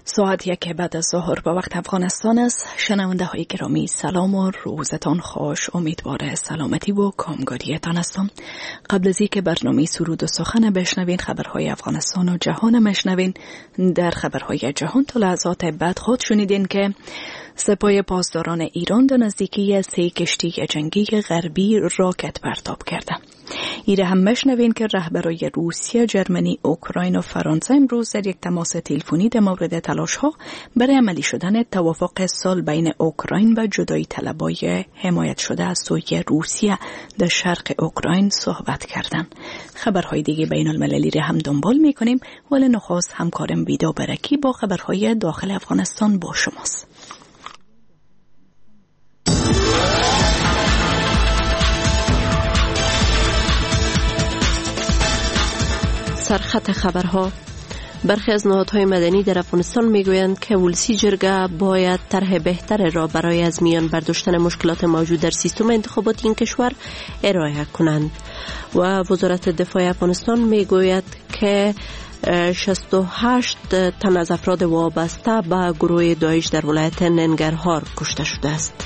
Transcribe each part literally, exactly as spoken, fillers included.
ساعت یک بعد از ظهر به وقت افغانستان است. شنونده های گرامی سلام و روزتان خوش. امیدوار سلامتی و کامگاریتان هستم. قبل از اینکه برنامه سرود و سخن بشنوین، خبرهای افغانستان و جهان مشنوین. در خبرهای جهان تا لحظات بعد خود شنیدین که سپاه پاسداران ایران در نزدیکی سه کشتی جنگی غربی راکت پرتاب کرده. ایره هم مشنوین که رهبرای روسیه، جرمنی، اوکراین و فرانسه امروز در یک تماس تلفنی در مورد تلاش‌ها برای عملی شدن توافق صلح بین اوکراین و جدایی طلبای حمایت شده از سوی روسیه در شرق اوکراین صحبت کردند. خبرهای دیگه بین المللی را هم دنبال می‌کنیم، ولی نخست همکارم ویدا برکی با خبرهای داخل افغانستان با شماست. سرخط خبرها. برخی از نهادهای مدنی در افغانستان میگویند که ولسی جرگه باید طرح بهتر را برای از میان برداشتن مشکلات موجود در سیستم انتخاباتی این کشور ارائه کنند و وزارت دفاع افغانستان میگوید که شصت و هشت تن از افراد وابسته به گروه داعش در ولایت ننگرهار کشته شده است.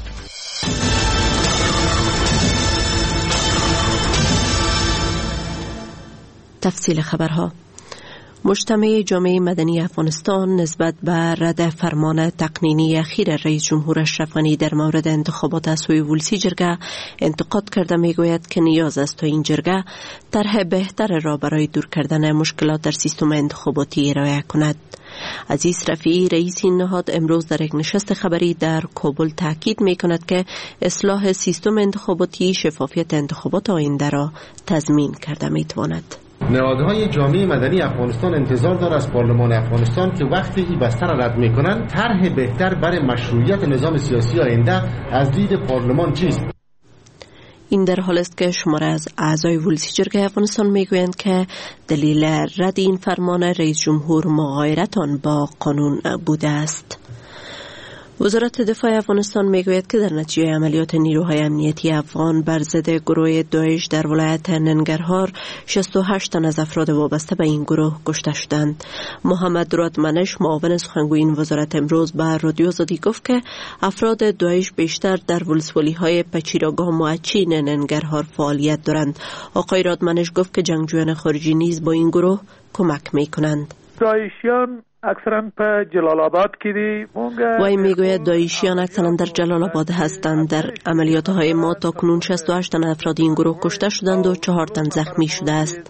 تفصیل خبرها. مجتمع جامعه مدنی افغانستان نسبت به رد فرمان تقنینی اخیر رئیس جمهور اشرف غنی در مورد انتخابات از سوی ولسی جرگه انتقاد کرده میگوید که نیاز است تا این جرگه طرح بهتر را برای دور کردن مشکلات در سیستم انتخاباتی ارائه کند. عزیز رفیعی رئیس این نهاد امروز در یک نشست خبری در کابل تاکید میکند که اصلاح سیستم انتخاباتی شفافیت انتخابات آینده را تضمین کرده میتواند. نهادهای جامعه مدنی افغانستان انتظار دارد از پارلمان افغانستان که وقتی این بسته را رد میکنند طرح بهتر برای مشروعیت نظام سیاسی آینده از دید پارلمان چیست؟ این در حال است که شماره از اعضای ولسی جرگه افغانستان میگویند که دلیل رد این فرمان رئیس جمهور مغایرت آن با قانون بوده است. وزارت دفاع افغانستان میگوید که در نتیجه عملیات نیروهای امنیتی افغان بر ضد گروه داعش در ولایت ننگرهار شصت و هشت تن از افراد وابسته به این گروه کشته شدند. محمد دراد منش معاون سخنگوی این وزارت امروز به رادیو آزادی گفت که افراد داعش بیشتر در ولسوالی‌های پچیراگام و اچین ننگرهار فعالیت دارند. آقای رادمنش گفت که جنگجویان خارجی نیز با این گروه کمک میکنند. داعشیان اکثرا په جلال آباد کې دي. وای میگوید داعشیان اکثرا در جلال آباد هستند. در عملیات های ما تا کنون شصت و هشت تن افراد این گروه کشته شدند و چهار تن زخمی شده است.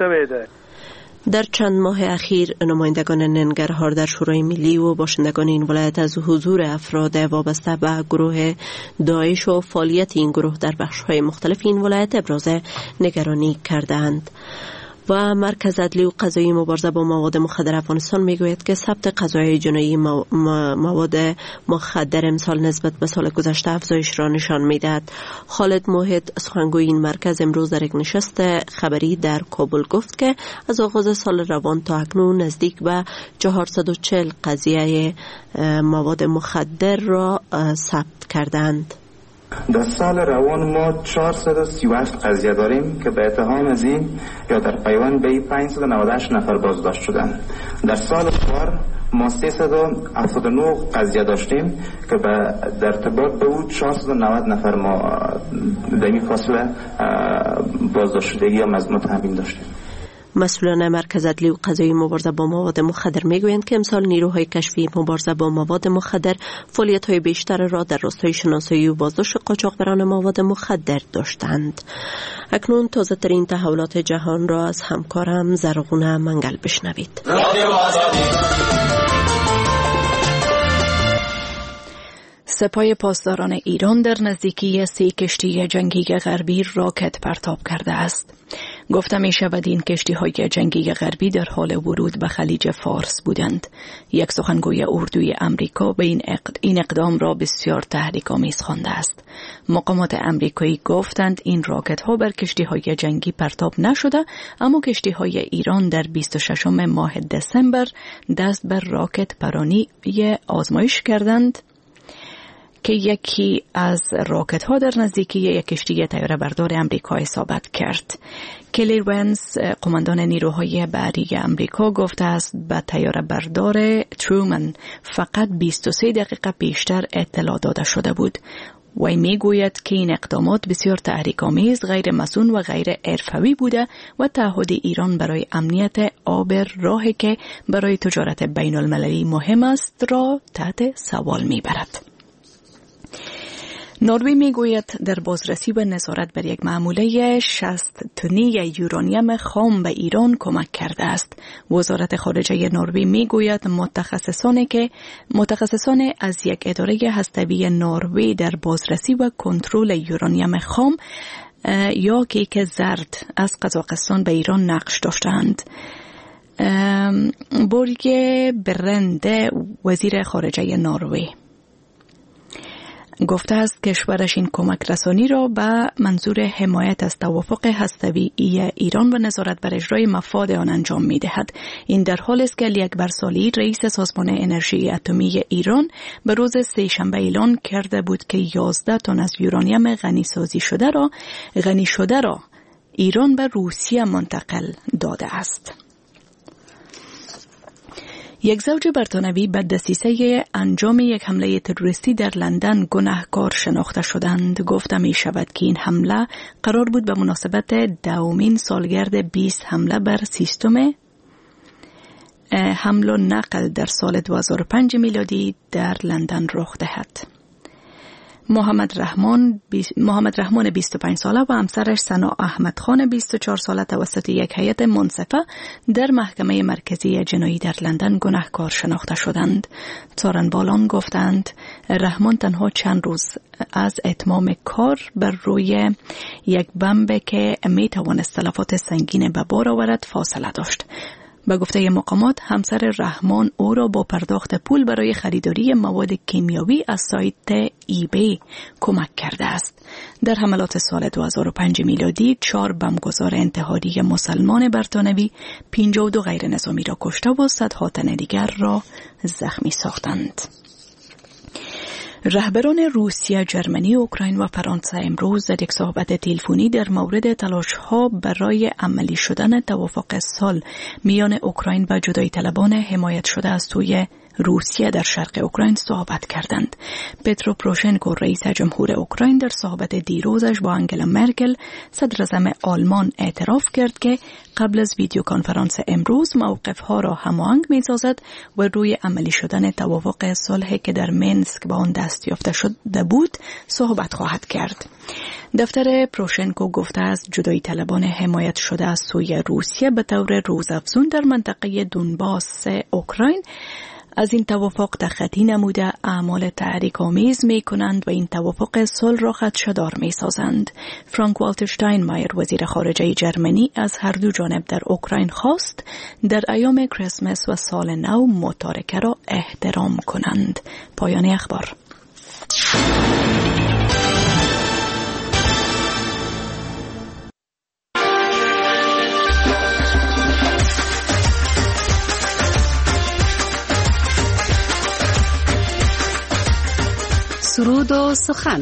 در چند ماه اخیر نمایندگان ننگرهار در شورای ملی و باشندگان این ولایت از حضور افراد وابسته به گروه داعش و فعالیت این گروه در بخش‌های مختلف این ولایت ابراز نگرانی کردند. و مرکز عدلی و قضایی مبارزه با مواد مخدر افغانستان میگوید که ثبت قضایای جنایی مواد مخدر امسال نسبت به سال گذشته افزایش را نشان میدهد. خالد موحد سخنگوی این مرکز امروز در یک نشست خبری در کابل گفت که از آغاز سال روان تا اکنون نزدیک به چهارصد و چهل قضیه مواد مخدر را ثبت کردند. در سال روان ما چهارصد و سی و هشت قضیه داریم که به اتهام از این یا در پیوند به این پانصد و نود و هشت نفر بازداشت شدند. در سال قبل ما سیصد و هفتاد و نه قضیه داشتیم که در ارتباط به او چهارصد و نود نفر ما در این فاصله بازداشت شدگی یا متهمین داشتیم. مسئولان مرکز عدلی و قضایی مبارزه با مواد مخدر میگویند که امسال نیروهای کشفی مبارزه با مواد مخدر فعالیت‌های بیشتر را در راستای شناسایی و بازداشت قاچاقبران مواد مخدر داشتند. اکنون تازه ترین تحولات جهان را از همکارم زرغونه منگل بشنوید. سپاه پاسداران ایران در نزدیکی سه کشتی جنگی غربی راکت پرتاب کرده است. گفته می شود این کشتی های جنگی غربی در حال ورود به خلیج فارس بودند. یک سخنگوی اردوی امریکا به این, اقد... این اقدام را بسیار تحریک‌آمیز خوانده است. مقامات امریکایی گفتند این راکت ها بر کشتی های جنگی پرتاب نشده، اما کشتی های ایران در بیست و ششم ماه دسامبر دست بر راکت پرانی آزمایش کردند که یکی از راکت ها در نزدیکی یک کشتی طیاره بردار امریکا اصابت کرد. کلی ونز، قماندان نیروهای بحری امریکا، گفته است به طیاره بردار ترومن فقط بیست و سه دقیقه پیشتر اطلاع داده شده بود. وی می گوید که این اقدامات بسیار تحریک‌آمیز، غیر مسئول و غیر حرفه‌ای بوده و تعهد ایران برای امنیت آب راهی که برای تجارت بین المللی مهم است را تحت سوال می برد. نروژ می گوید در بازرسی و نظارت بر یک معموله شصت تنی یورانیم خام به ایران کمک کرده است. وزارت خارجه نروژ می گوید متخصصانی که متخصصان از یک اداره هسته‌ای نروژ در بازرسی و کنترل یورانیم خام یا کیک زرد از قزاقستان به ایران نقش داشتند. بورگ برند، وزیر خارجه نروژ، گفته است کشورش این کمک رسانی را به منظور حمایت از توافق هسته‌ای ایران و نظارت بر اجرای مفاد آن انجام می دهد. این در حالی است که علی اکبر صالحی، رئیس سازمان انرژی اتمی ایران، به روز سه‌شنبه اعلان کرده بود که یازده تن از یورانیم غنی سازی شده را غنی شده را ایران به روسیه منتقل داده است. یک زوج بریتانیایی به دسیسه انجام یک حمله تروریستی در لندن گناهکار شناخته شدند. گفته می شود که این حمله قرار بود به مناسبت دومین سالگرد بیست حمله بر سیستم حمل و نقل در سال دو هزار و پنج میلادی در لندن رخ دهد. محمد رحمان محمد رحمان بیست و پنج ساله و همسرش ثنا احمد خان بیست و چهار ساله توسط یک هیئت منصفه در محکمه مرکزی جنایی در لندن گناهکار شناخته شدند. څارنوالان گفتند رحمان تنها چند روز از اتمام کار بر روی یک بمب که می توانست تلفات سنگین به بار آورد فاصله داشت. به گفته مقامات همسر رحمان او را با پرداخت پول برای خریداری مواد کیمیاوی از سایت ای بی کمک کرده است. در حملات سال دو هزار و پنج میلادی چهار بمبگذار اتحادیه مسلمان بریتانیایی پنجاه و دو غیر نظامی را کشته و صدها تن دیگر را زخمی ساختند. رهبران روسیه، جرمنی، اوکراین و فرانسه امروز در یک صحبت تلفنی در مورد تلاش‌ها برای عملی شدن توافق صلح میان اوکراین و جدایی طلبان حمایت شده از سوی روسیه در شرق اوکراین صحبت کردند. پترو پروشنکو، رئیس جمهور اوکراین، در صحبت دیروزش با انگلا مرکل، صدر اعظم آلمان، اعتراف کرد که قبل از ویدیو کنفرانس امروز موقف‌ها را هماهنگ می‌سازد و روی عملی شدن توافق صلح که در مینسک به آن دست یافته شده بود صحبت خواهد کرد. دفتر پروشنکو گفته است جدایی طلبان حمایت شده از سوی روسیه به طور روزافزون در منطقه دونباس اوکراین از این توافق تخطی نموده اعمال تحریک‌آمیز می کنند و این توافق صلح را خدشه‌دار می سازند. فرانک والتر شتاینمایر، وزیر خارجه جرمنی، از هر دو جانب در اوکراین خواست در ایام کریسمس و سال نو متارکه را احترام کنند. پایان اخبار. سرود و سخن.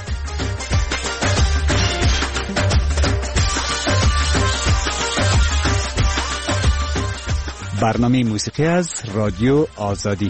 برنامه موسیقی از رادیو آزادی.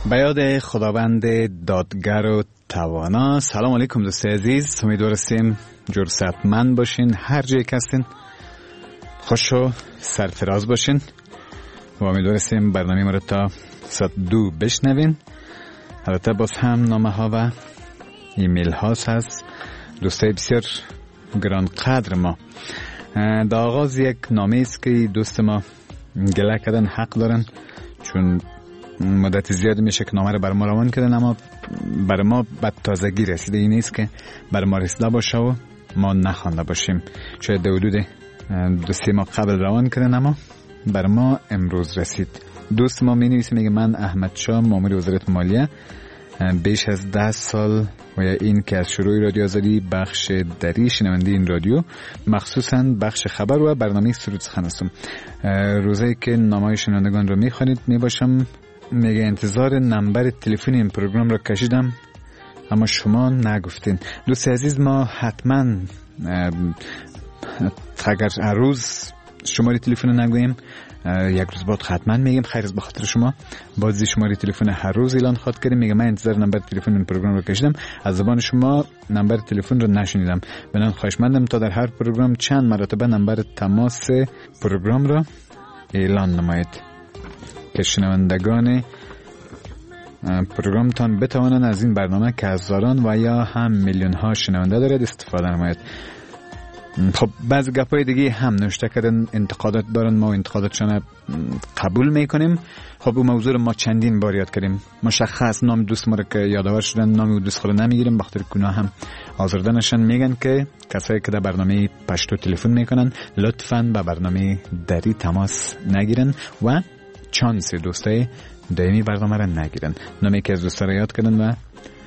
به یاد خداوند دادگر و توانا. سلام علیکم دوست عزیز، امیدوارم جرأتمند باشین، هر جایی که هستین خوش و سرفراز باشین و امیدوارم برنامه ما رو تا ساعت دو بشنوین. البته باز هم نامه ها و ایمیل ها هست دوستای بسیار گران قدر ما. در آغاز یک نامه است که دوست ما گله کردن، حق دارن، چون مدت زیادی میشه که نامه رو بر ما روان کردن، اما بر ما به تازگی رسیده. این نیست که بر ما رسیده باشه و ما نخوانده باشیم. شاید در حدود دو سه ماه قبل روان کردن، اما بر ما امروز رسید. دوست ما می نویسه، میگه من احمد شاه، مامور وزارت مالیه، بیش از ده سال و یا این که از شروع رادیو آزادی بخش دری شنونده این رادیو، مخصوصا بخش خبر و برنامه سرود سخن هستم. روزایی که نامه شنوندگان رو میخوانید میباشم. میگه انتظار نمبر تلفن این پروگرام رو کشیدم اما شما نگفتین. دوست عزیز، ما حتما اگر هر روز شماره تلفن رو نگویم، یک روز بعد حتما میگیم خیر از بخاطر شما بازی شماره تلفن هر روز اعلان خواهد کردیم. میگه من انتظار نمبر تلفن این پروگرام رو کشیدم، از زبان شما نمبر تلفن رو نشنیدم. بنابراین خواهشمندم تا در هر پروگرام چند مرتبه نمبر تماس پروگرام رو اعلان نمایید که شنوندگان پروگرام تان بتوانند از این برنامه که هزاران و یا هم میلیون ها شنونده دارد استفاده نماید. خب بعضی گپای دیگه هم نوشته کردن، انتقادات دارن، ما انتقاداتشان قبول میکنیم. خب اون موضوع رو ما چندین بار یاد کردیم. مشخص نام دوست ما رو که یادآور شدن، نام اون دوست خود نمیگیریم بخاطر گناه هم آزرده نشن. میگن که کسایی که در برنامه پشتو تلفن میکنن لطفاً به برنامه دری تماس نگیرن و چانس دوستای دائمی برنامه را نگیرن. نامی که از دوستا را یاد کردن و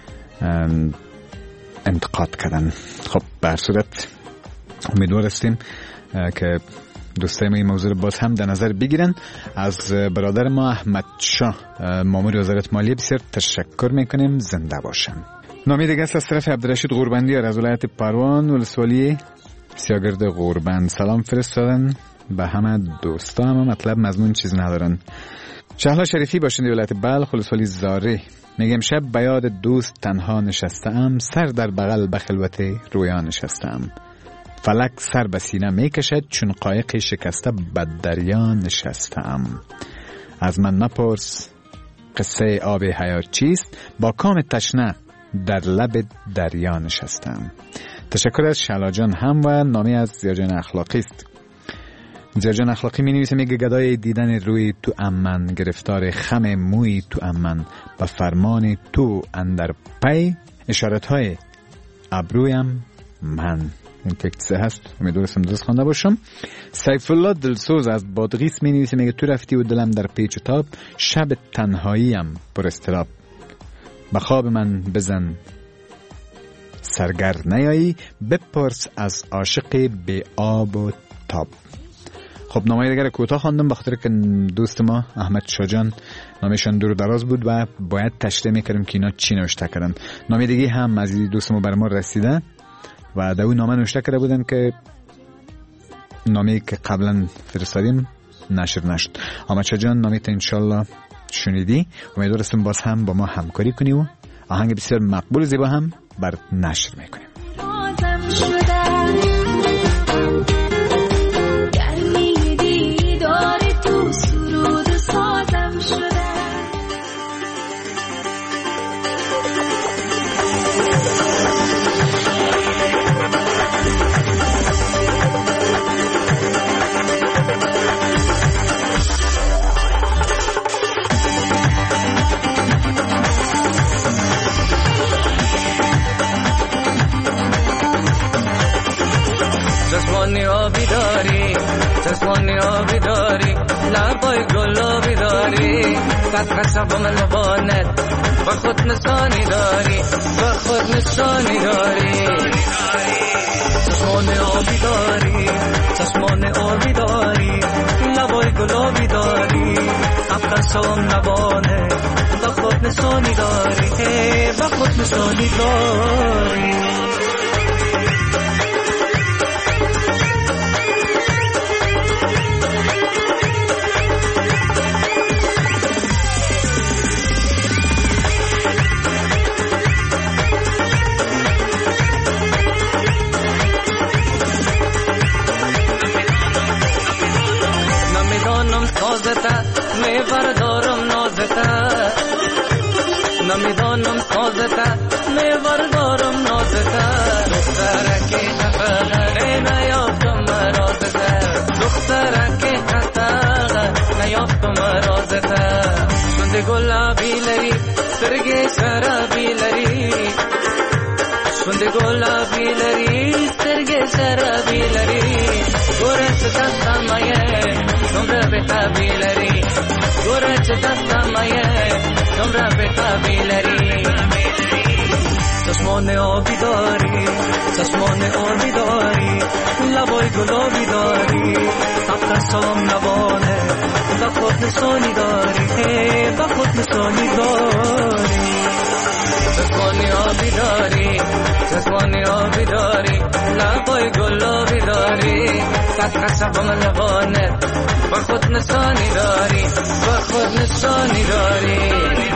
انتقاد کردن. خب به هر صورت امیدوار هستیم که دوستای ما این موضوع باز هم در نظر بگیرن. از برادر ما احمد شاه، مامور وزارت مالیه، بسیار تشکر میکنیم. زنده باشن. نامی دیگه است از طرف عبدالرشید غوربندیار از ولایت پروان، ولسوالی سیاگرد غوربند. سلام فرستادن به همه دوستا، اما مطلب مضمون چیز ندارن. شهلا شریفی باشنده ولایت بلخ، ولسوالی زاره، میگم شب به یاد دوست تنها نشستم، سر در بغل به خلوت رویا نشستم. فلک سر به سینه میکشد چون قایق شکسته به دریا نشستم. از من مپرس قصه آب حیات چیست، با کام تشنه در لب دریا نشستم. تشکر از شهلا جان هم و نامی از زیاجان اخلاقی است. زیاجان اخلاقی می نویسه، میگه گدای دیدن روی تو امن، گرفتار خم موی تو امن، با فرمان تو اندر پی، اشارت های ابرویم من. این تکسه هست، امیدوارم درست خوانده باشم. سیف الله دلسوز از بادغیس می نویسه، میگه تو رفتی و دلم در پیچ و تاب، شب تنهاییم پر استراب، به خواب من بزن سرگر نیایی، بپرس از عاشق بی آب و تاب. خب نامه دیگر کوتاه خواندم بخاطر که دوست ما احمد شاه جان نامشان دور دراز بود و باید تشریح میکردم که اینا چی نوشته کردن. نامه دیگه هم از دوست ما بر ما رسیده و در اون نامه نوشته کرده بودن که نامه که قبلا فرستادیم نشر نشد. احمد شاه جان نامه تا انشالله شنیدی، امیدوارم باز هم با ما همکاری کنی و آهنگ بسیار مقبول زیبا هم بر نشر میکنیم. چشمانی آبی داری، چشمانی آبی داری، لبای گلابی داری، قد قصب من لبانت و خود نشانی داری، و خود نشانی داری. چشمانی آبی داری، چشمانی آبی داری، لبای گلابی داری، قد قصب لبانت و خود نشانی داری، و خود نشانی داری. شونده گلابی لری سترگه شرابی لری شونده گلابی لری سترگه شرابی لری گورچ دستمایه تمره به تابی لری گورچ دستمایه تمره به تابی لری چشمان آبی داری چشمان آبی داری لبای گلابی داری سبت سلام نبانه با خود نشانی داری با خود نشانی داری چشمان آبی داری چشمان آبی داری لبای گلابی داری سبت سلام نبانه با خود نشانی داری با خود نشانی داری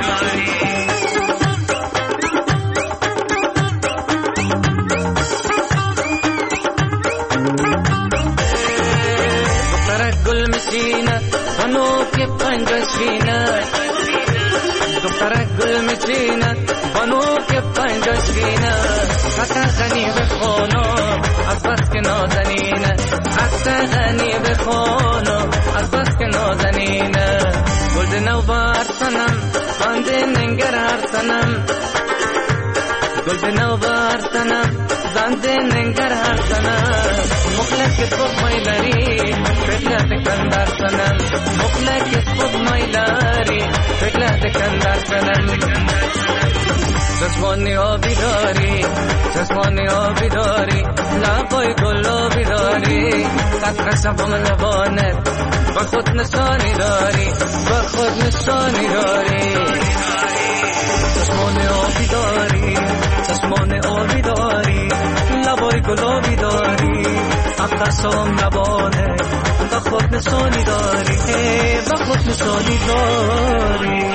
مشینه بانو که پنجشینه دخترک گل مشینه بانو که پنجشینه حتی غنی بخونو از بس که نازنینه حتی غنی بخونو از بس که نازنینه گلد نو بارتنم بانده ننگر هرتنم گلد نو بارتنم بانده ننگر هرتنم مخلص خود مایلاری فکر دکندر سنم مخلص خود مایلاری فکر دکندر سنم چشمانی آبی داری چشمانی آبی داری لبای گلابی داری قطر شبم لبانت با خود نشانی داری با خود نشانی داری چشمان آبی داری چشمان آبی داری لبای گلابی داری قطر شبم لبانت با خود نشانی داری با خود نشانی داری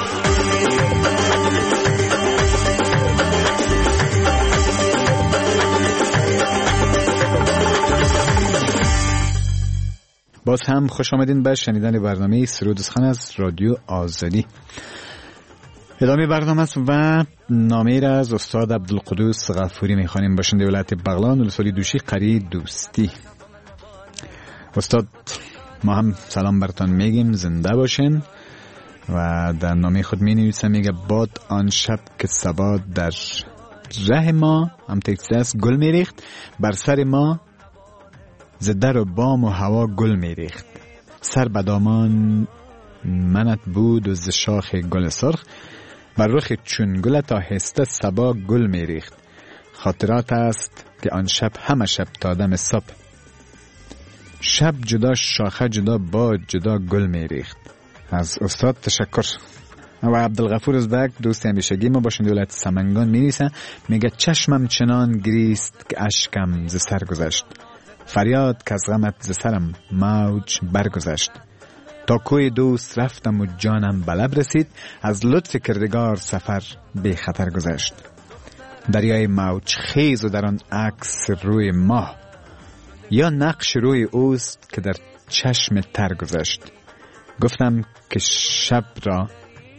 باز هم خوش آمدین به شنیدن برنامه سرود سخن از رادیو آزادی. ادامه برنامه است و نامه را از استاد عبدالقدوس غفوری میخوانیم، باشنده ولایت بغلان ولسوالی دوشی قری دوستی. استاد ما هم سلام برتان میگیم، زنده باشین. و در نامه خود می نویسه، میگه باد آن شب که صبا در ره ما هم تکسیس گل میریخت، بر سر ما زدر و بام و هوا گل میریخت، سر بدامان منت بود و ز شاخ گل سرخ، بر رخ چون گل تا هسته صبا گل میریخت، خاطرات است که آن شب همه شب تا دم صبح، شب جدا شاخه جدا باد جدا گل میریخت. از استاد تشکر. و عبدالغفور ازبک دوست همیشگی ما باشنده ولایت سمنگان میریسه، میگه چشمم چنان گریست که اشکم ز سر گذشت، فریاد که از غمت ز سرم موج برگذشت، تا کوی دوست رفتم و جانم به لب رسید، از لطف کردگار سفر بی خطر گذشت، دریای موج خیز و در آن عکس روی ماه، یا نقش روی اوست که در چشم تر گذشت، گفتم که شب را.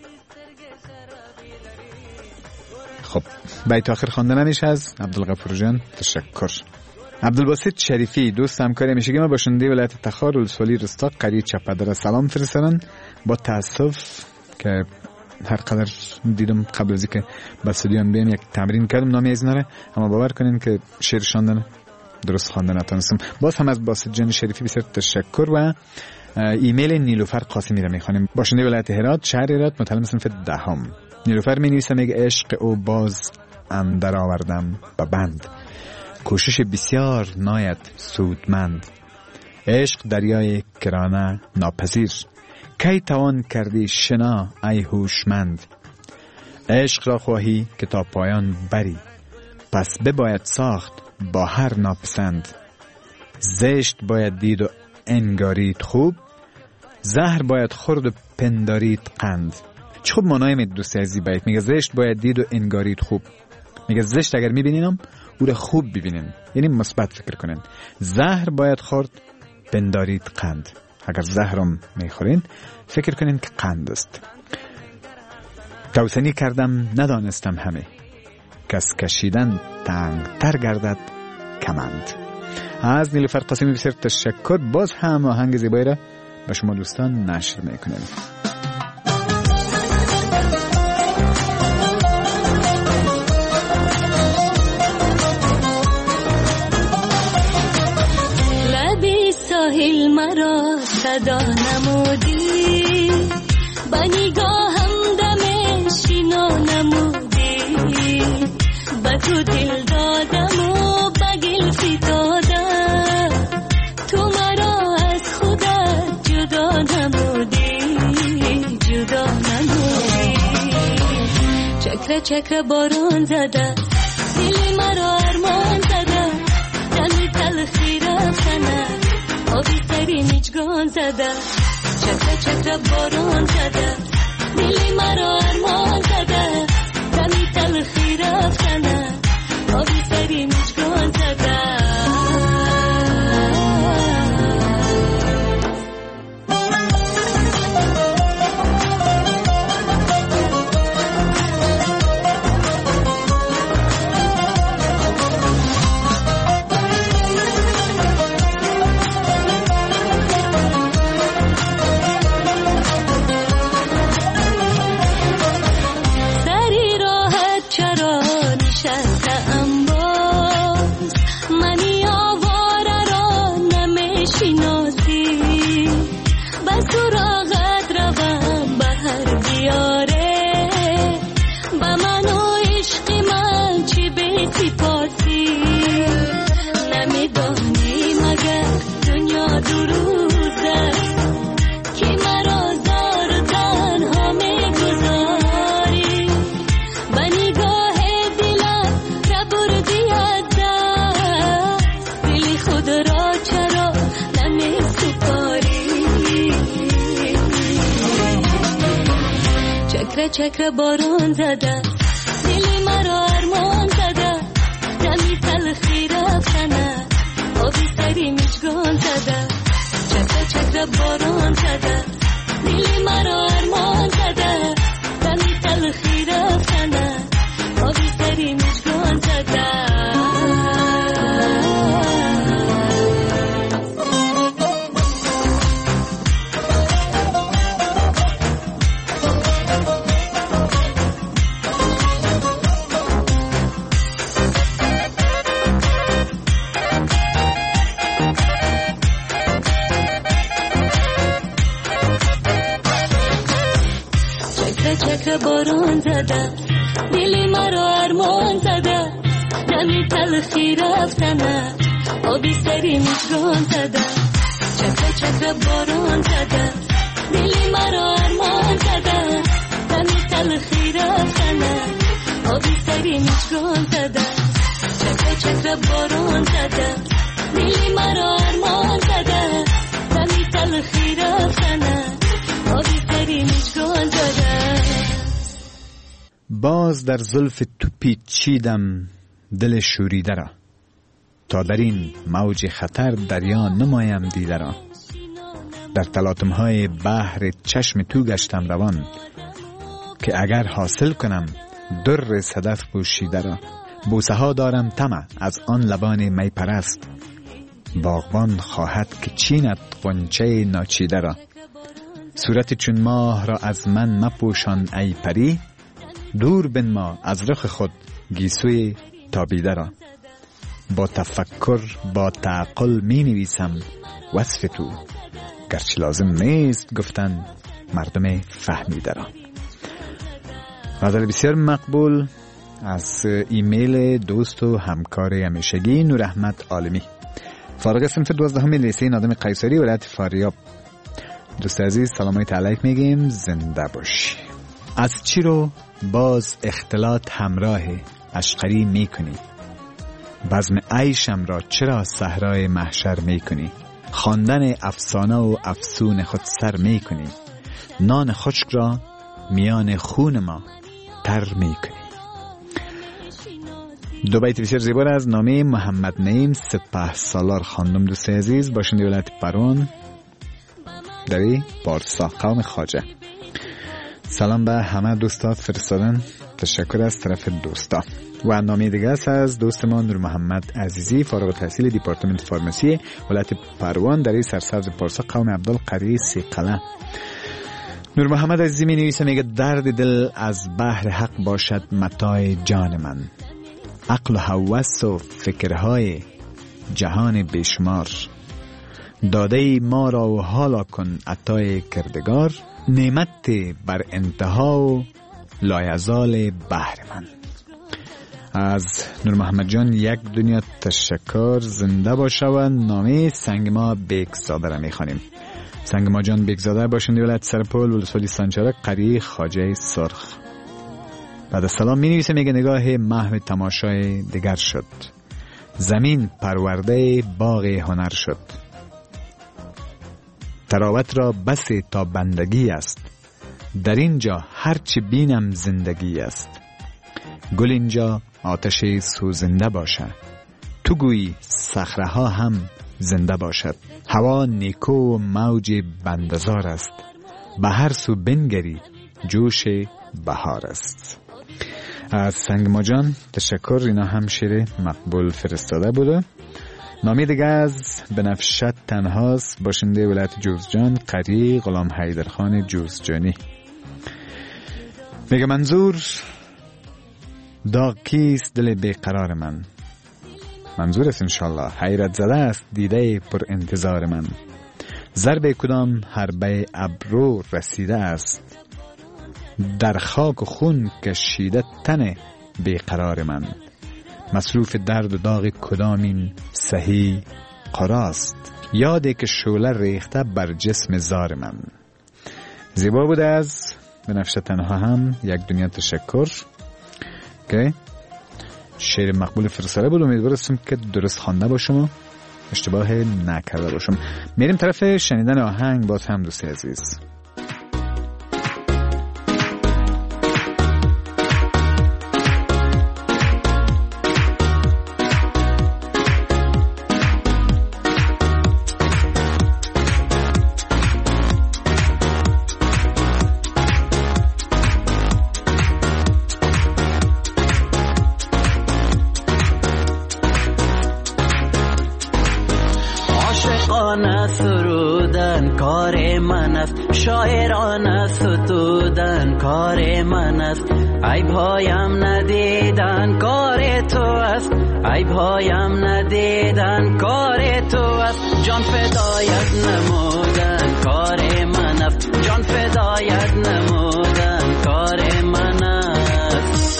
خب بیت آخر خواندن میشه از عبدالغفور جان، تشکر. عبدالباسط شریفی دوست همکار همیشگی ما باشنده ولایت تخار ولسوالی رستاق قری چپدر سلام فرستادن. با تاسف که هر قدر دیدم قبل از اینکه با استودیو بیام یک تمرین کردم نامی از نره، اما باور کنین که شعر شاندن درست خواندن نتونستم. باز هم از باسط جان شریفی بسیار تشکر. و ایمیل نیلوفر قاسمی را میخوانیم، باشنده ولایت هرات شهر هرات متعلم صنف دهم. نیلوفر می نویسه، میگه عشق او باز اندر آوردم به بند، کوشش بسیار ناید سودمند، عشق دریای کرانه ناپذیر، کی توان کردی شنا ای هوشمند، عشق را خواهی که تا پایان بری، پس بباید ساخت با هر ناپسند، زشت باید دید و انگارید خوب، زهر باید خورد و پندارید قند. چه خوب مانای می دوستی عزیزی بیت، میگه زشت باید دید و انگارید خوب، میگه زشت اگر میبینینم او را خوب ببینین، یعنی مثبت فکر کنین. زهر باید خورد پندارید قند، اگر زهرم میخورین فکر کنین که قند است. توسنی کردم ندانستم همه، کس کشیدن تنگ تر گردد کمند. از نیلوفر قاسمی بسیار تشکر. باز هم آهنگ زیبایی را به شما دوستان نشر میکنیم. دل مرا صدا نمودی، با نگاهم دم شینا نمودی، با تو دل دادم و با گل فتادم، تو مرا از خودت جدا نمودی، جدا نمودی. چکر چکر باران زده دل مرا ارمان زده، دمی تلخی رفتنه آبی سری میچگان زده، چکر چکر باران زده دل مرا ارمان زده، دمی تلخی رفتنه آبی سری میچگان زده. چکر باران زده دل مرا ارمان زده، دمی تلخی رفتنه آبی سری میچگان زده، چکر چکر باران زده دل مرا ارمان زده، دمی تلخی رفتنه آبی سری میچگان زده. چکر باران زده دل مرا ارمان زده، دمی تلخی رفتنه آبی سری میچگان زده، چکر چکر باران زده دل مرا ارمان زده، دمی تلخی رفتنه آبی سری میچگان زده، چکر چکر باران زده دل مرا ارمان زده، دمی تلخی رفتنه آبی سری میچگان زده. باز در زلف تو پیچیدم دل شوریده را، تا در این موج خطر دریا نمایم دیده را، در تلاطم های بحر چشم تو گشتم روان، که اگر حاصل کنم در صدف پوشیده را، بوسه ها دارم طمع از آن لبان می پرست، باغبان خواهد که چیند غنچه ناچیده را، صورت چون ماه را از من مپوشان ای پری، دور بنما از رخ خود گیسوی تابیده را، با تفکر با تعقل می نویسم وصف تو، گرچه لازم نیست گفتن مردم فهمیده را. غزل بسیار مقبول از ایمیل دوست و همکار همیشگی نور احمد عالمی، فارغ صنف دوازدهم لیسه نادم قیصری ولایت فاریاب. دوست عزیز سلام علیک میگیم، زنده باشی. از چی رو باز اختلاط همراه اشقری میکنی؟ بزم عیشم را چرا صحرای محشر میکنی؟ خواندن افسانه و افسون خود سر میکنی، نان خشک را میان خون ما تر میکنی. دو بیت بسیار زیبا از نامه محمد نعیم سپه سالار خواندم. دوست عزیز باشنده ولایت پروان دری پارسا قوم خواجه. سلام به همه دوستات فرستادن، تشکر از طرف دوستا. و نامه دیگه است از دوست ما نور محمد عزیزی، فارغ التحصیل دیپارتمنت فارماسی ولایت پروان دری سرسبز پارسا قوم عبدالقدیر سیقله. نور محمد عزیزی می نویسه، میگه درد دل از بحر حق باشد متاع جان من، عقل و هوس و فکرهای جهان بیشمار، داده ما را و حالا کن عطای کردگار، نعمت بر انتها و لایزال بحر من. از نور محمد جان یک دنیا تشکر. زنده باشه و نامه سنگما بیگزاده را میخوانیم. سنگما جان بیگزاده باشنده ولایت سرپل ولسوالی سنجرک قریه خواجه سرخ. بعد از سلام می نویسه، میگه نگاه محو تماشای دیگر شد، زمین پرورده باغ هنر شد، تراوت را بس تا بندگی است، در اینجا هرچی بینم زندگی است، گل اینجا آتش سوزنده باشه، تو گویی صخره ها هم زنده باشد، هوا نیکو و موج بندزار است، به هر سو بنگری جوش بهار است. از سنگما جان تشکر. اینا هم شعر مقبول فرستاده بوده. نامی دیگه از بنفشت تنهاست باشنده ولایت جوزجان قریه غلام حیدرخان جوزجانی. میگه منظور داغ کیست دل بیقرار من، منظور است انشالله حیرت زده است دیده پر انتظار من، ضرب کدام حربه ابرو رسیده است، در خاک و خون کشیده تن بیقرار من، مصروف درد و داغ کدام این سهی قراست، یادی که شعله ریخته بر جسم زار من. زیبا بوده از بنفشه تنها هم یک دنیا تشکر که شعر مقبول فرستاده بود. امیدوارم که درست خوانده باشم و اشتباه نکرده باشم. میریم طرف شنیدن آهنگ. باز هم دوستی عزیز سرودن کار من است، شاعرانه ستودن کار من است، عیبهایم ندیدن کار تو است، عیبهایم ندیدن کار تو است، جان فدایت نمودن کار من است، جان فدایت نمودن کار من است.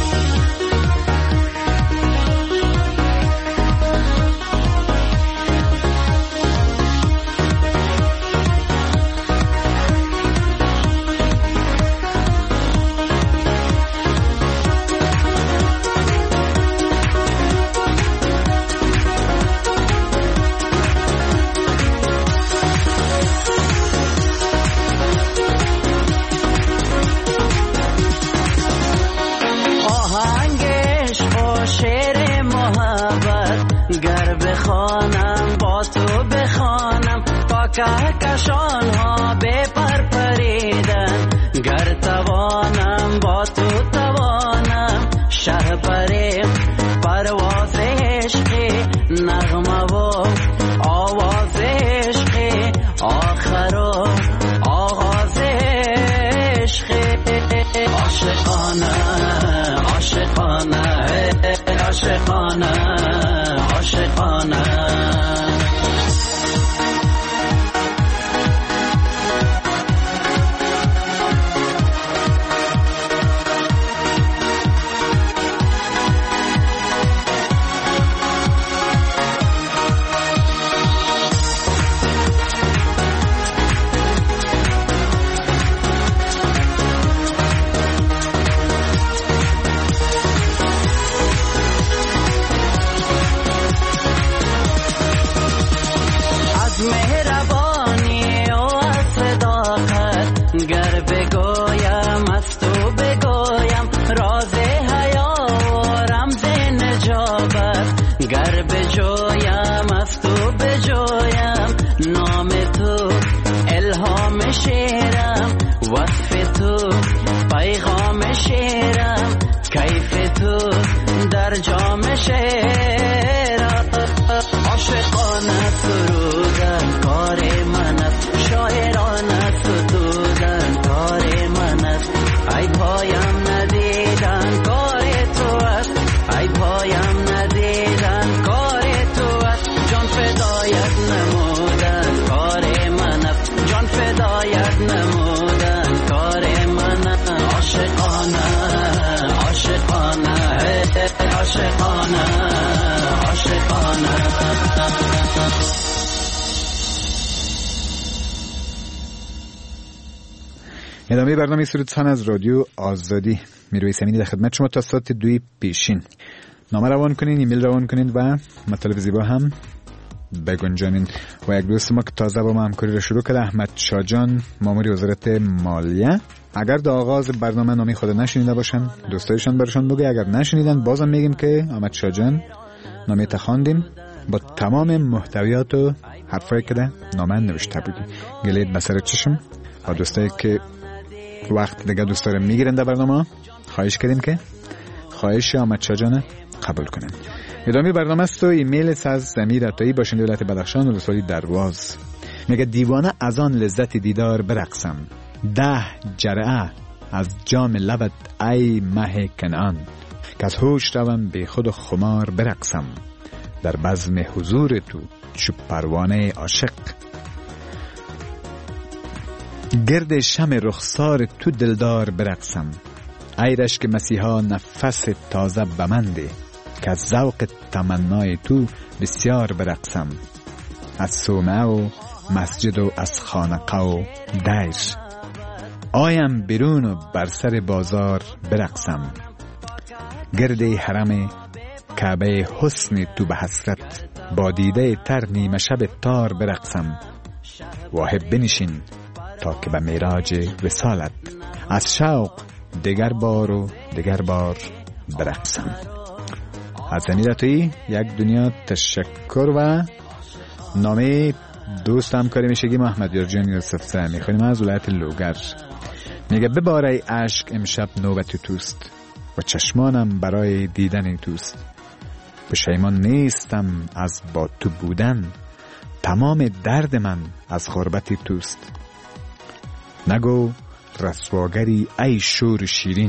کهکشان ها بپر پریدن، گر توانم با تو توانم، شه پریم پرواز عشقی، نغمه و آواز عشقی، آخر و آغاز عشقی، عاشقانه عاشقانه عاشقانه عاشقانه. عاشقانه سرودن کار من است، شاعرانه ستودن کار من است، عیبهایم ندیدن کار تو است، عیبهایم ندیدن کار تو است، جان فدایت نمودن ادامه برنامه سرودستان از رادیو آزادی. میروی سمینی در خدمت شما تا ساعت دوی پیشین. نامه روان کنین، ایمیل روان کنین و مطالب زیبا هم بگنجانین. و یک دوست ما که تازه با ما همکاری را شروع کرده، احمد شاجان، مامور وزارت مالیه. اگر در آغاز برنامه نامی خود نشنیده باشن، دوستایشان برشان بگه. اگر نشنیدن بازم میگیم که احمد شاجان نامی تخواندیم با تمام محتویات و حرفایی که در نامه نوشته بودیم. گلید بسر چشم و دوستایی که وقت دیگه دوست دارم میگیرن در برنامه، خواهش کردیم که خواهش احمد شاجان قبول کنن. ادامه برنامه است و ایمیل از زمیر عطایی باشنده ولایت بدخشان و رسولی درواز. میگه دیوانه از آن لذت دیدار برقصم، ده جرعه از جام لبت ای مه کنعان، که از هوش روم به خود خمار برقصم، در بزم حضور تو چو پروانه عاشق، گرد شم رخسار تو دلدار برقصم، ای رشک مسیحا نفس تازه بمنده، که از ذوق تمنای تو بسیار برقصم، از صومعه و مسجد و از خانقه و دیر، آیم بیرون و بر سر بازار برقصم، گرد حرم کعبه حسن تو به حسرت، با دیده تر نیمه شب تار برقصم، واهب بنشین تا که به میراج وصالت، از شوق دگر بار و دگر بار برقصم. از زمیرتوی یک دنیا تشکر و نامه دوست همکاری میشگی محمد یارجان یوسف زه میخوانیم از ولایت لوگر. میگه بباره عشق امشب نوبت توست و چشمانم برای دیدن توست، پشیمان نیستم از با تو بودن، تمام درد من از غربت توست، نگو رسواگری ای شور شیرین،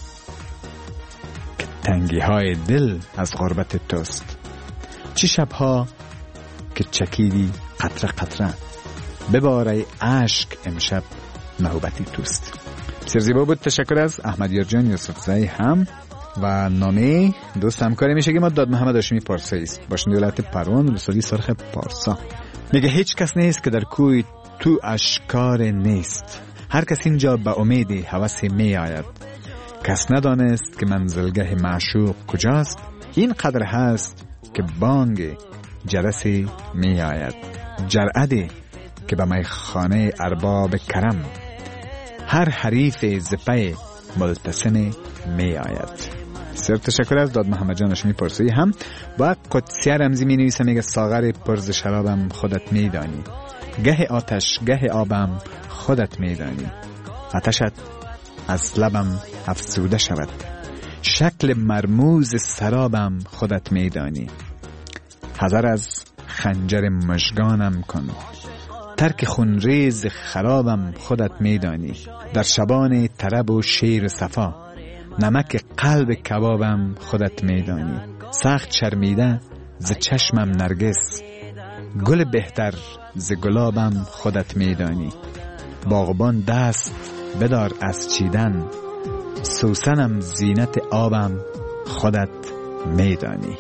که تنگی های دل از غربت توست، چی شبها که چکیدی قطره قطره، بباره عشق امشب محبتی توست. بسیار زیبا بود. تشکر از احمد یارجان یوسف زی هم. و نامه دوست همکاری میشه که ما داد محمد هاشمی پارسایی است، باشنده ولایت پروان رسولی سرخ پارسا. میگه هیچ کس نیست که در کوی تو اشکار نیست، هر کس اینجا به امید هوس می آید، کس ندانست که منزلگاه معشوق کجاست، این قدر هست که بانگ جرس می آید، جرعه که به میخانه ارباب کرم، هر حریف زپه ملتسم می آید. بسیار تشکر از داد محمد جان هاشمی پارسایی هم. و قدسیه رمزی می نویسه، میگه ساغر پرز شرابم خودت می دانی، گه آتش گه آبم خودت می دانی، آتشت از لبم افسوده شود، شکل مرموز سرابم خودت می دانی، حذر از خنجر مژگانم کن، ترک خونریز خرابم خودت می دانی، در شبان طرب و شیر صفا، نمک قلب کبابم خودت می دانی، سخت شرمیده ز چشمم نرگس، گل بهتر ز گلابم خودت می دانی، باغبان دست بدار از چیدن، سوسنم زینت آبم خودت می دانی.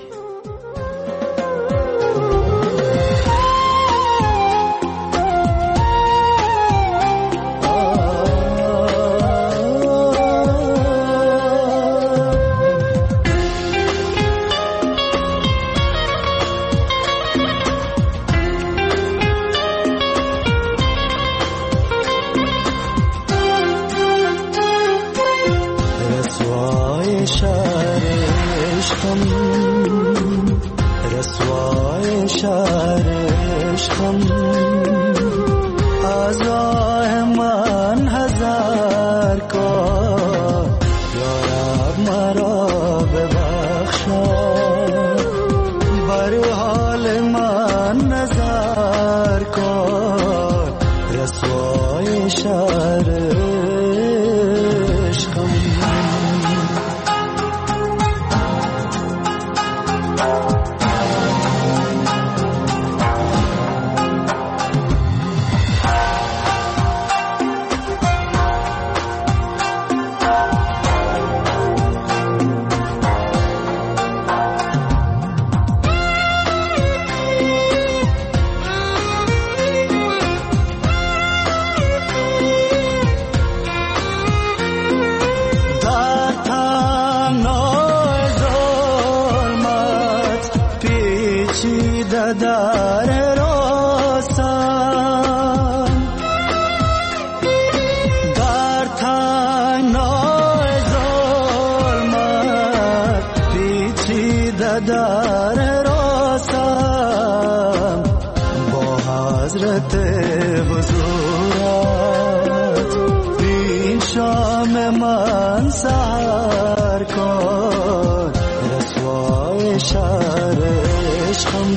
حضورت این شام من سحر کن رسوای شهر عشقم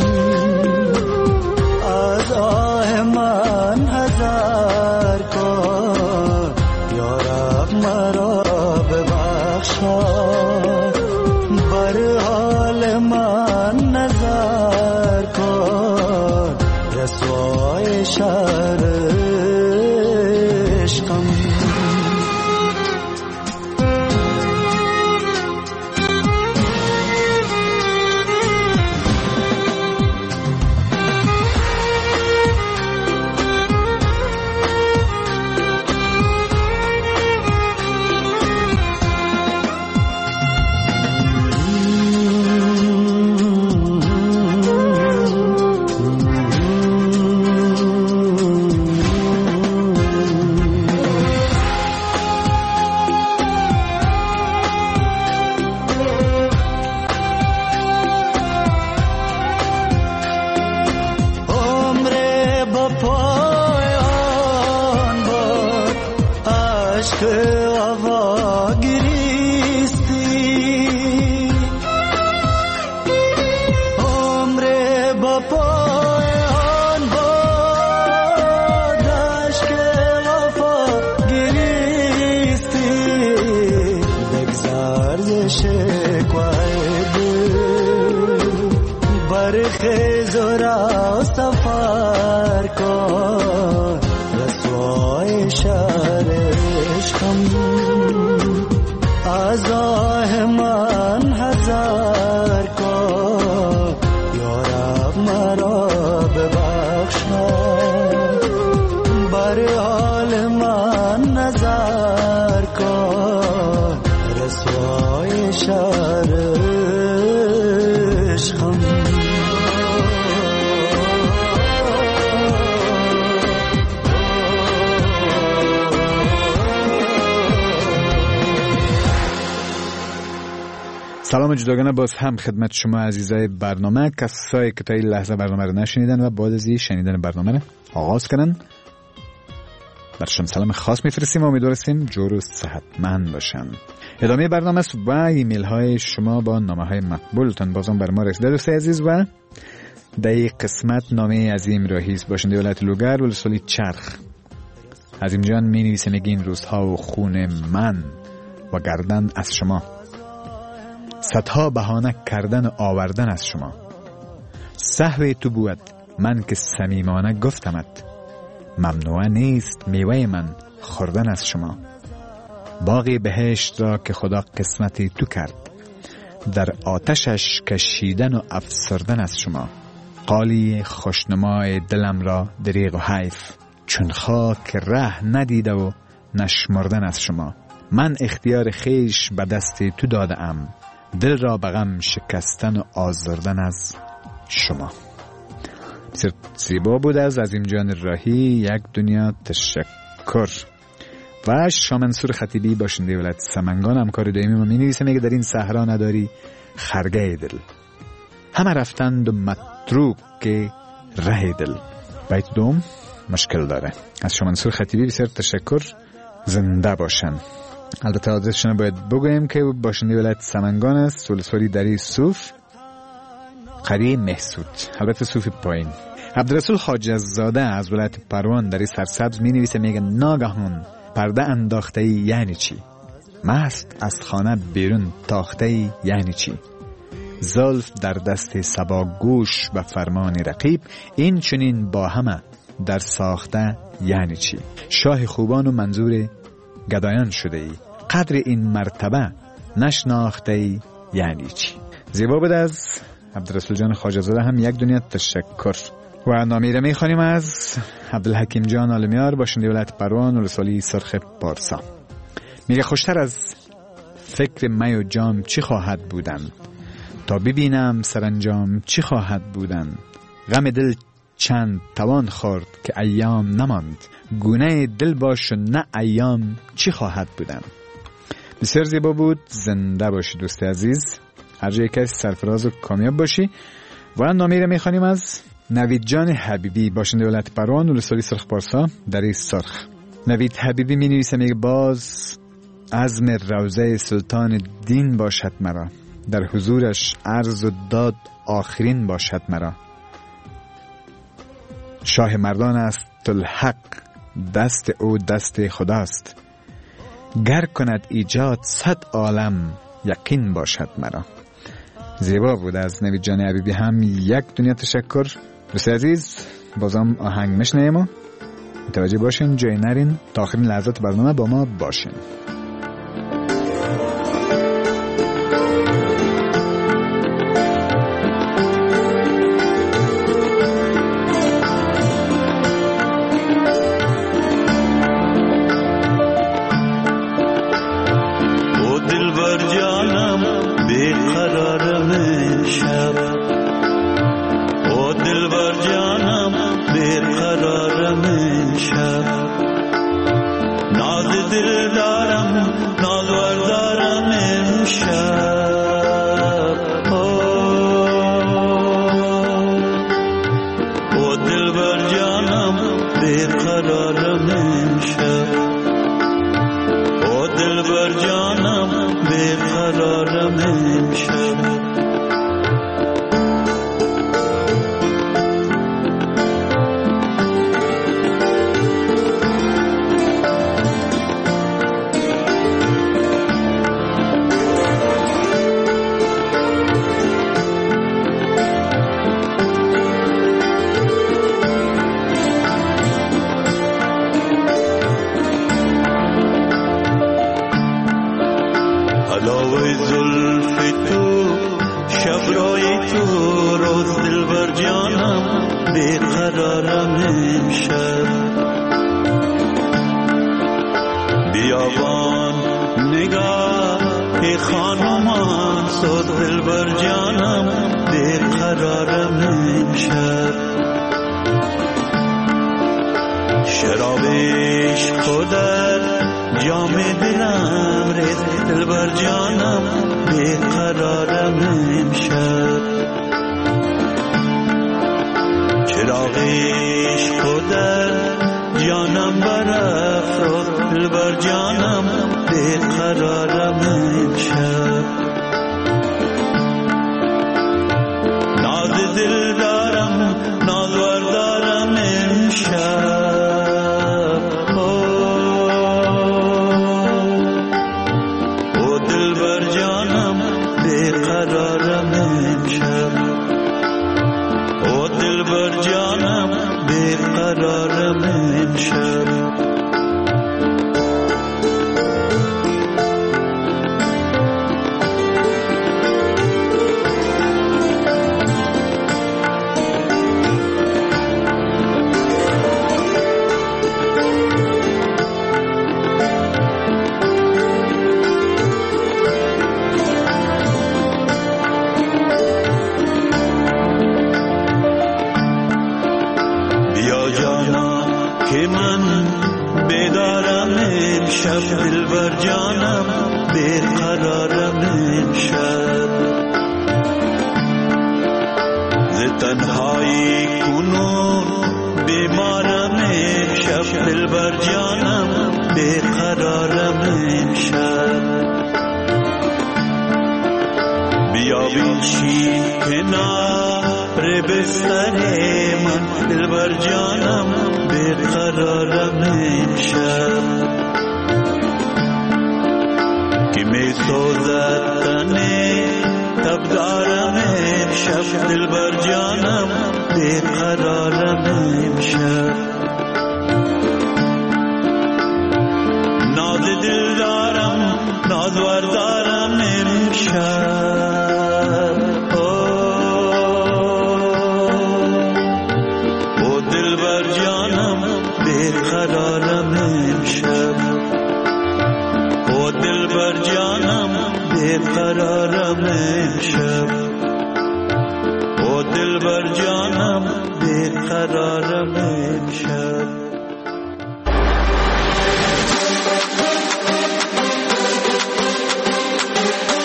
از آه من حذر کن یا رب مرا ببخشا بر حال من نظر کن رسوای شهر عشقم سلام جداگانه باز هم خدمت شما عزیزای برنامه، کسایی که تا این لحظه برنامه رو نشنیدن و بعد از این شنیدن برنامه رو آغاز کنن برشون سلام خاص میفرستیم و امیدوارستیم جور و صحتمند باشن. ادامه برنامه است و ایمیل های شما با نامه های مقبولتان بازم بر ما رسیده دوستای عزیز. و در این قسمت نامه عظیم راهیز باشنده ولایت لوگر ولسوالی چرخ. عظیم جان می نویسه میگه این روزها و خون من و گردن از شما، صدها بهانه کردن و آوردن از شما، سهو تو بود من که صمیمانه گفتمت، ممنوع نیست میوه من خوردن از شما، باغی بهشت را که خدا قسمتی تو کرد، در آتشش کشیدن و افسردن از شما، قالی خوشنمای دلم را دریغ و حیف، چون خاک ره ندیده و نشمردن از شما، من اختیار خیش به دست تو داده ام، دل را به غم شکستن و آزردن از شما. بسیار زیبا بود از عظیم جان راهی، یک دنیا تشکر. و شاه منصور خطیبی باشنده ولایت سمنگان همکار دائمی ما می نویسه میگه در این صحرا نداری خرگه دل، همه رفتند و متروک که ره دل. بیت دوم مشکل داره. از شاه منصور خطیبی بسیار تشکر، زنده باشن. البته آدرسشون باید بگویم که باشنده ولایت سمنگان است، ولسوالی دری صوف قریه محسود، البته صوف پایین. عبدالرسول خواجه زاده از ولایت پروان دری سرسبز می نویسه میگه ناگهان پرده انداخته ای یعنی چی؟ مست از خانه بیرون تاخته ای یعنی چی؟ زلف در دست صبا گوش به فرمان رقیب، این چنین با همه در ساخته یعنی چی؟ شاه خوبان و منظور گدایان شده ای، قدر این مرتبه نشناخته ای یعنی چی؟ زیبا بود از عبدالرسول جان خواجه زاده، هم یک دنیا تشکر. و نامی را میخوانیم از عبدالحکیم جان عالمیار باشنده ولایت پروان ولسوالی سرخ پارسا. میگه خوشتر از فکر می و جام چی خواهد بودن، تا ببینم سرانجام چی خواهد بودن، غم دل چند توان خورد که ایام نماند، گونه دل باش و نه ایام چی خواهد بودن. بسیار زیبا بود، زنده باشی دوست عزیز، هر جایی که سرفراز و کامیاب باشی. و نامی را میخوانیم از نوید جان حبیبی باشنده ولایت پروان ولسوالی سرخ پارسا در سرخ. نوید حبیبی می نویسه میگه باز عزم روضه سلطان دین باشد مرا، در حضورش عرض و داد آخرین باشد مرا. شاه مردان است الحق، دست او دست خداست، گر کند ایجاد صد عالم یقین باشد مرا. زیبا بود از نوید جان حبیبی. هم یک دنیا تشکر. دوست عزیز بازم آهنگ مشنیم و متوجه باشین، جای نرین، تا آخرین لحظات برنامه با ما باشین.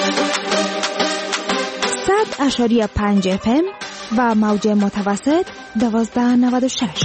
اشاری پنج اف ام و موج متوسط دوازده نود و شش.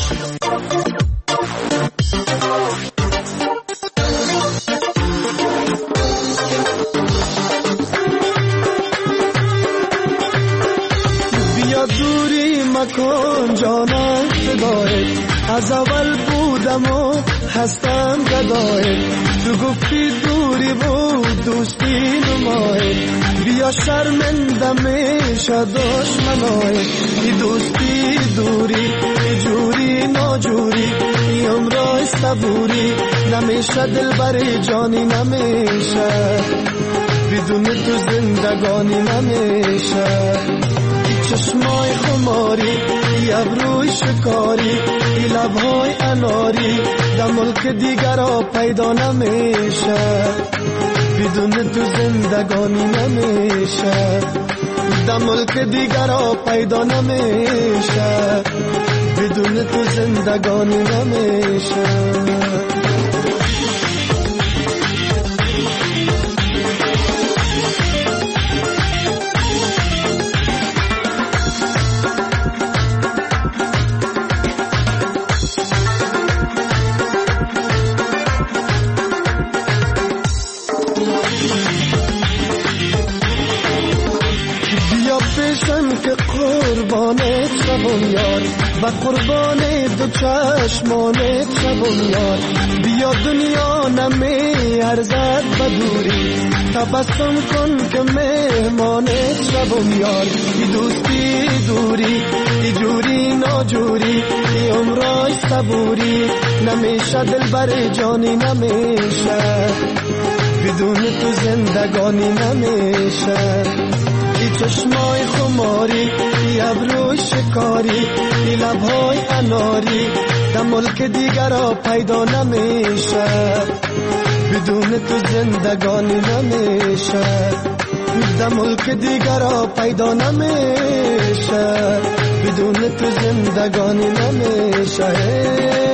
بیا دوری مکن جانم فدایت، از اول بودم و هستم گدایت، تو گفتی دوری بود دوستی نمایت، بیا شرمنده میشه دشمنایت، ای دوستی دوری ای جوری ناجوری، ای عمرای صبوری نمیشه دل بر جانی نمیشه، بدون تو زندگانی نمیشه، چشمای خماری ای ابروی شکاری ای لبهای اناری در ملک دیگر را پیدا نمیشه، بدون تو زندگانی نمیشه، در ملک دیگر را پیدا نمیشه، بدون تو زندگانی نمیشه. که قربانت شبم یار و قربان دو چشمانت شبم یار، بیا دنیا نمی ارزد بدوری، تبسم کن که مهمانت شبم یار، ای دوستی دوری ای جوری ناجوری، ای عمرای صبوری نمیشه دل بر جانی نمیشه، بدون تو زندگانی نمیشه، ای چشمای خماری ای ابروی شکاری ای لبهای اناری در ملک دیگر را پیدا نمیشه، بدون تو زندگانی نمیشه، در ملک دیگر را پیدا نمیشه، بدون تو زندگانی نمیشه.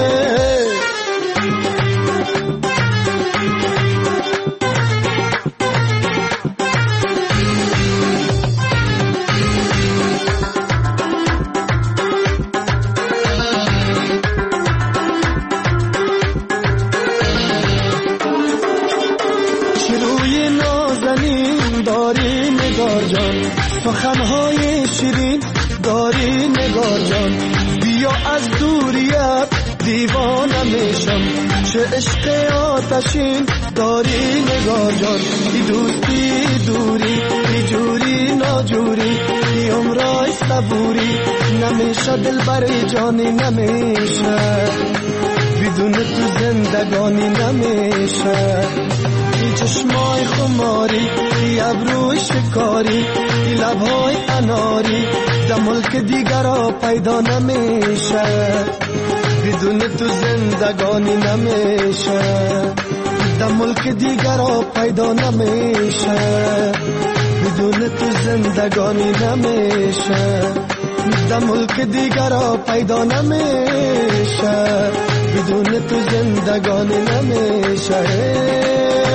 سخنهای شیرین داری نگار جان، بیا از دوریت دیوانه میشم، چه عشق آتشین داری نگار جان، ای دوستی دوری ای جوری ناجوری، ای عمرای صبوری نمیشه دل بر جانی نمیشه، بدون تو زندگانی نمیشه، ای چشمای خماری ای ابروی شکاری ای لبهای اناری در ملک دیگر را پیدا نمیشه، بدون تو زندگانی نمیشه، در ملک دیگر را پیدا نمیشه، بدون تو زندگانی نمیشه، در ملک دیگر را پیدا نمیشه، بدون تو زندگانی نمیشه.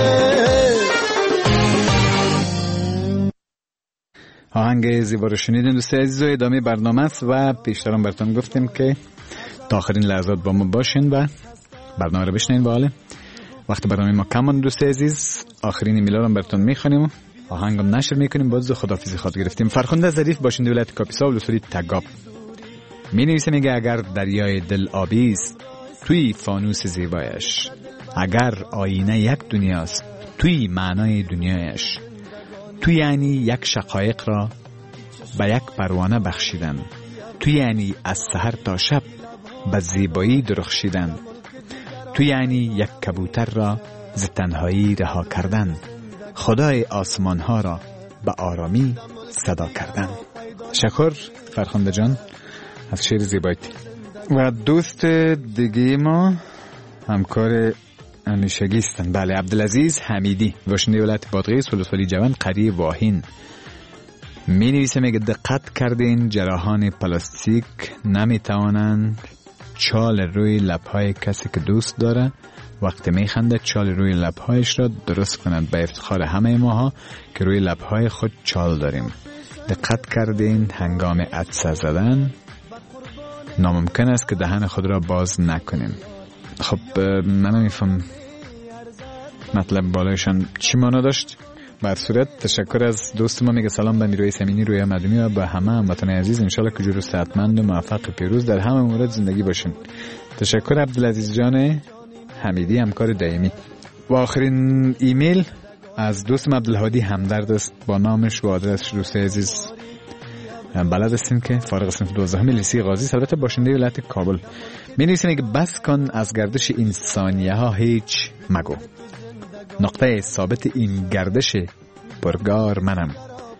آهنگ زیبا رو شنیدین دوستای عزیز، و ادامه برنامه است و پیشترم براتون گفتیم که تا آخرین لحظات با ما باشین و برنامه رو بشنین. و حالا وقت برنامه ما کم مونده دوستای عزیز، آخرین ایمیلا رو براتون میخونیم و آهنگم نشر میکنیم. باز خداحافظی خاطر گرفتیم. فرخنده ظریف باشنده ولایت کاپیسا و لسوری تگاب می نویسه، میگه اگر دریای دل آبی است توی فانوس زیبایش، اگر آینه یک دنیاست توی معنای دنیایش، تو یعنی یک شقایق را به یک پروانه بخشیدن، تو یعنی از سحر تا شب به زیبایی درخشیدن، تو یعنی یک کبوتر را ز تنهایی رها کردن، خدای آسمان ها را به آرامی صدا کردن. شکر فرخنده جان از شعر زیبایت. و دوست دیگه ما همکار همیشگی هستن، بله، عبدالعزیز حمیدی باشنده ولایت بادغیس ولسوالی جوان قریه واهین می نویسه، میگه دقت کردین جراحان پلاستیک نمی توانند چال روی لبهای کسی که دوست داره وقتی می خنده چال روی لبهایش را درست کنند، به افتخار همه ماها که روی لبهای خود چال داریم. دقت کردین هنگام عطسه زدن ناممکن است که دهن خود را باز نکنیم. خب من نمیفهم مطلب بالایشان چی معنا داشت. بر صورت تشکر از دوست ما، میگه سلام به نیروی زمینی، روی مدنی و به همه هموطنان عزیز، ان شاءالله که جور و صحتمند و موفق پیروز در همه مورد زندگی باشین. تشکر عبدالعزیز جان حمیدی، همکار دائمی. و آخرین ایمیل از دوستم عبدالهادی همدرد است، با نامش و آدرسش دوست عزیز بلد هستیم که فارغ صنف دوازدهم لیسه قاضی، البته باشنده ولایت کابل. می نویسیم که بس کن از گردش این ثانیه ها هیچ مگو، نقطه ثابت این گردش پرگار منم.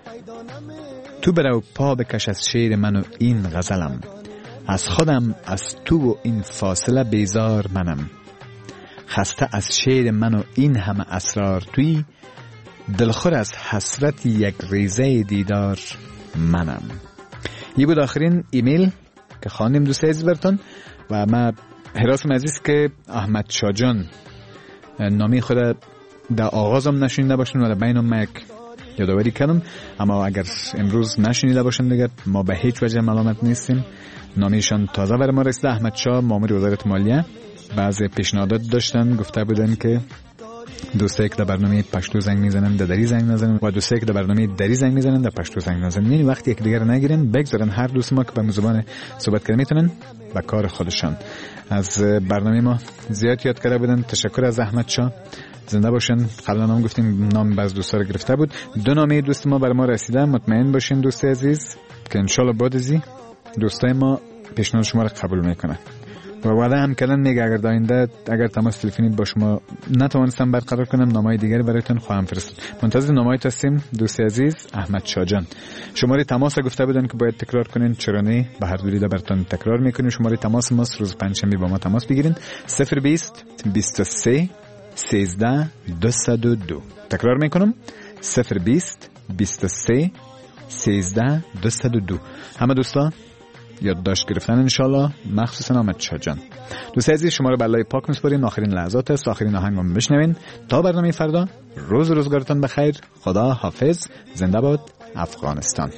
تو برو پا بکش از شعر من و این غزلم، از خودم از تو و این فاصله بیزار منم. خسته از شعر من و این همه اسرار توی، دلخور از حسرت یک ریزه دیدار منم. یه بود آخرین ایمیل که خواندیم دوست عزیز برتون. و من حراسم عزیز که احمد شاه جان نامی خود در آغازم نشنیده باشن و در بینم من یک یادآوری کردم، اما اگر امروز نشنیده باشن دیگه ما به هیچ وجه ملامت نیستیم. نامیشان تازه بر ما رسیده. احمد شاه مامور وزارت مالیه. بعضی پیشنهادات داشتن، گفته بودن که دوستایی که در برنامه پشتو زنگ میزنن در دری زنگ نزنن و دوستایی که در برنامه دری زنگ میزنن در پشتو زنگ نزنن. یعنی وقتی یک دیگر نگیرن بگذارن هر دوست ما که به زبان صحبت کنه میتونن به کار خودشان. از برنامه ما زیاد یاد کرده بودن. تشکر از احمد شاه، زنده باشن. قبلا هم گفتیم نام بعض دوستا رو گرفته بود. دو نامه دوست ما بر ما رسیده. مطمئن باشین دوست عزیز که ان شاء الله بعد ازی دوستای ما پیشنهاد شما رو قبول میکنه. و وعده هم کردن میگه اگر داینده اگر تماس تلفنی با شما نتوانستم برقرار کنم نامه‌های دیگری برایتون خواهم فرستاد. منتظر نامه‌هایت هستیم دوست عزیز. احمد شاه جان شماره تماس گفته بودن که باید تکرار کنین، چرا نه؟ به هر دوریده براتون تکرار میکنیم. شماره تماس ما روز پنجشنبه با ما تماس بگیرین. صفر بیست بیست و سه سیزده دویست و دو. تکرار میکنم صفر بیست بیست و سه سیزده دویست و دو. همه دوستا یادداشت گرفتن انشالله، مخصوصا احمد شاه جان. دوست عزیز شما رو به الله پاک میسپاریم. آخرین لحظات است، آخرین آهنگم بشنوین. تا برنامه فردا، روز روزگارتان بخیر. خدا حافظ. زنده باد افغانستان.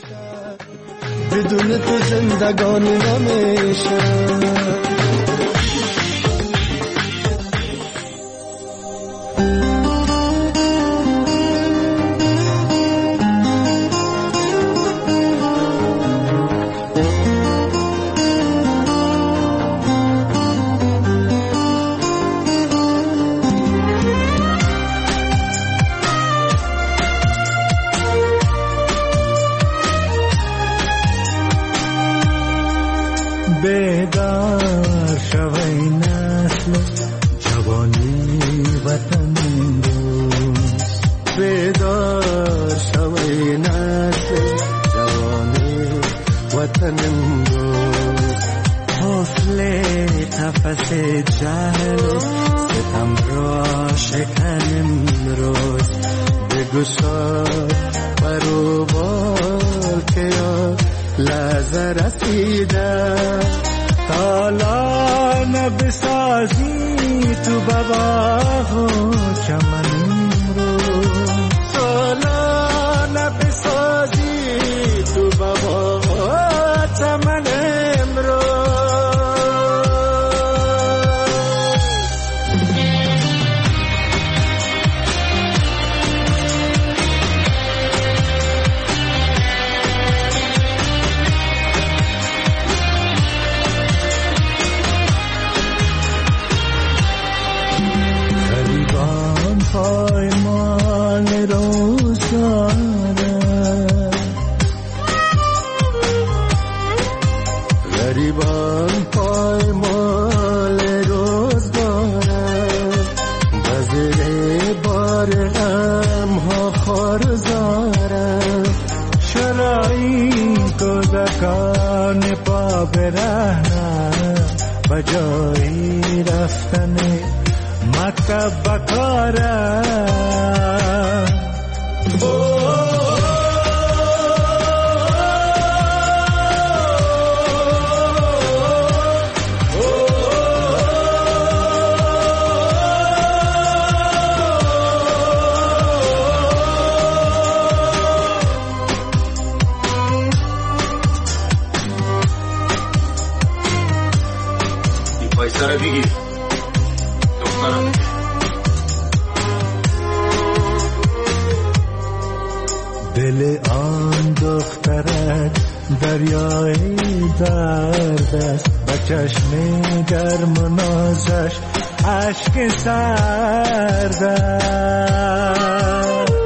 بدون تو زندگانی نمیشه. بیدار شوی نسل جوانی وطن دوست، بیدار شوی نسل جوانی وطن دوست. حوصله تفس جهل ستم را شکن امروز، بگشاد بروبال که یاد لحظه رسیده. تالا نبسازی تو بابا و چمن رو، تالا نبسازی تو بابا و چمن رو. پایمان روزگاره، غریبان پایمان روزگاره، بزیر بار غم ها خارزاره. شرایی کودکان پا برهنه، بجایی رفتن مکتب بکاره. میکنم. دل آن دخترک دریای درد است، با چشم گرم و نازش عشق سرد است.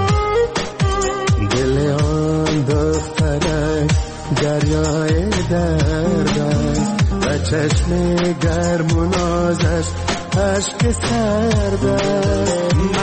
دل آن دخترک دریای درد است، با چشم گرم و نازش عشق سرد است.